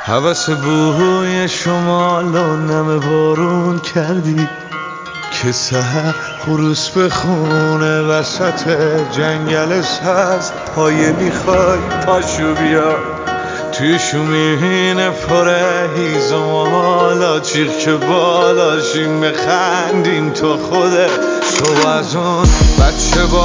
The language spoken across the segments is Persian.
هوس بوی شمال و نم بارون کردی که سحر خروس بخونه وسط جنگل سبز. پایه میخوای پاشو بیا توی شومین پره هیزم و حالا چیخ که بالاشیم بخندیم تو خوده تو از اون بچه با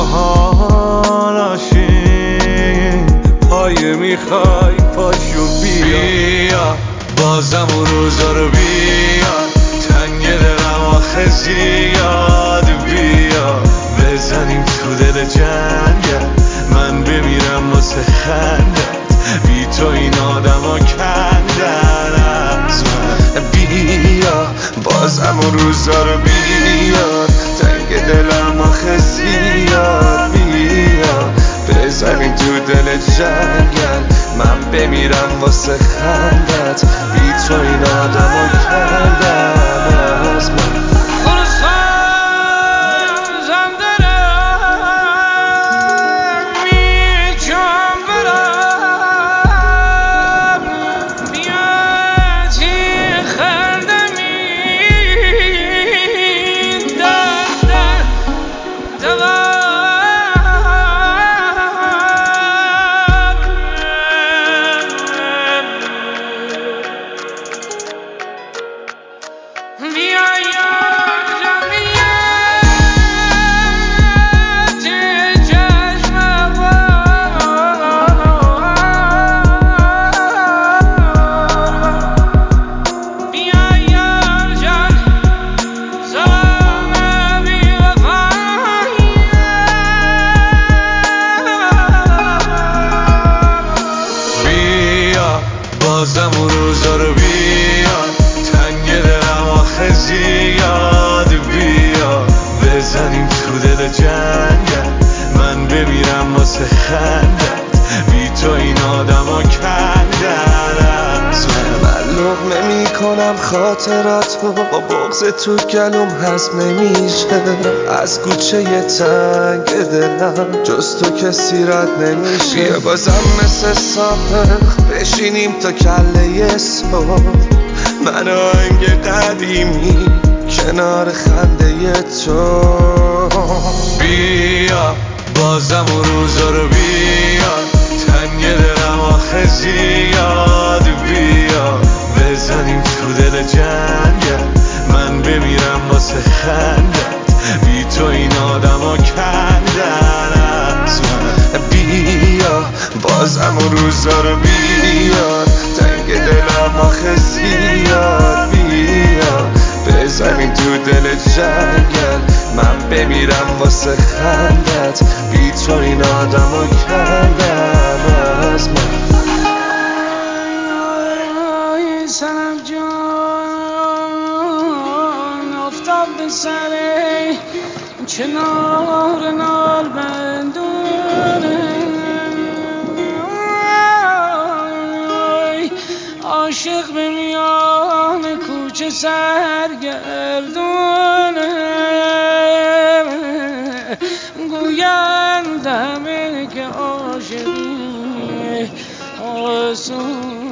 حالاشیم. پایه میخوای پاشو بیا بازم اون روزا رو بیار تنگ دلم آخه زیاد. بیا بزنیم تو دل جنگل من بمیرم واسه خندت بی تو این آدم ها کندن از من. بیا بازم اون روزا رو بیار تنگ دلم آخه زیاد. بیا بزنیم تو دل جنگل من بمیرم واسه خندت بی تو این آدم ها کندن از من. بازم اون روزا رو بیار تنگ دلم آخه زیاد. بیا بزنیم تو دل جنگل من بمیرم واسه خندت بی تو این آدم ها کندن از من. لقمه میکنم خاطراتو با بغض تو گلوم هضم نمیشه. از کوچه تنگ دلم جز تو کسی رد نمیشه. بیا بازم مثل سابق بشینیم تا کله صبح من آهنگ قدیمی کنار خنده تو. بیا بازم اون روزا رو بیار تنگ دلم آخه زیاد. بیا بزنیم تو دل جنگل من بمیرم واسه خندت بی تو این آدم ها کندن از من. بیا بازم اون روزا رو بیار تنگ دلم آخه زیاد. بیا بزنیم تو دل جنگل من بمیرم واسه خندت بی تو این آدم ها کندن از من. سنم جان افتاد به سر چنار نار بندونه عاشق به میان کوچه سرگردونه گویند همه که عاشقی آسونه.